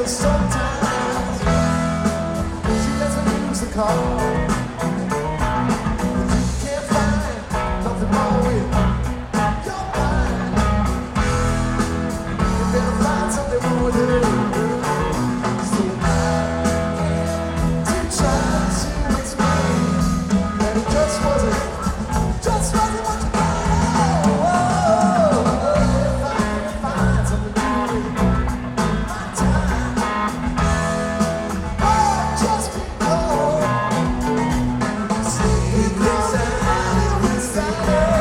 Sometimes she doesn't use the car. Can't find nothing wrong with your mind. You better find something wrong with her. So to try to explain that it just wasn't what you thought. If I can find something wrong with my time, oh, just because sleepless and inside.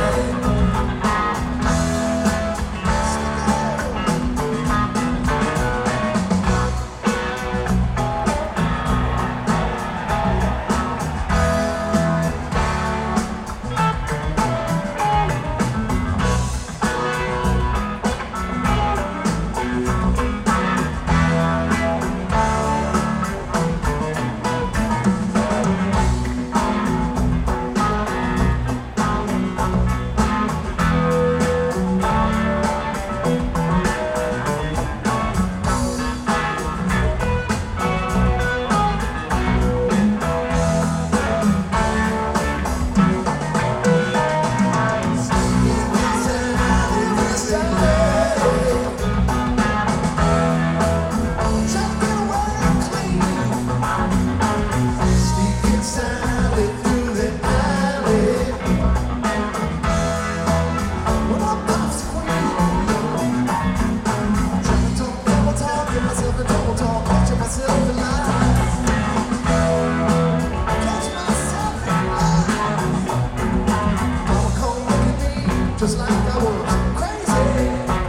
Just like I was crazy.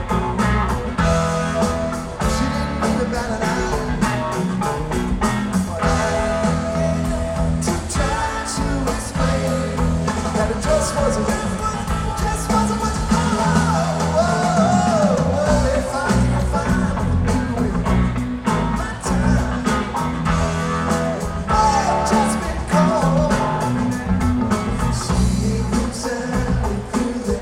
She didn't mean to bat an eye, but I to try to explain that it just wasn't what you thought. If I can find you with my time, oh, just because she moves out through the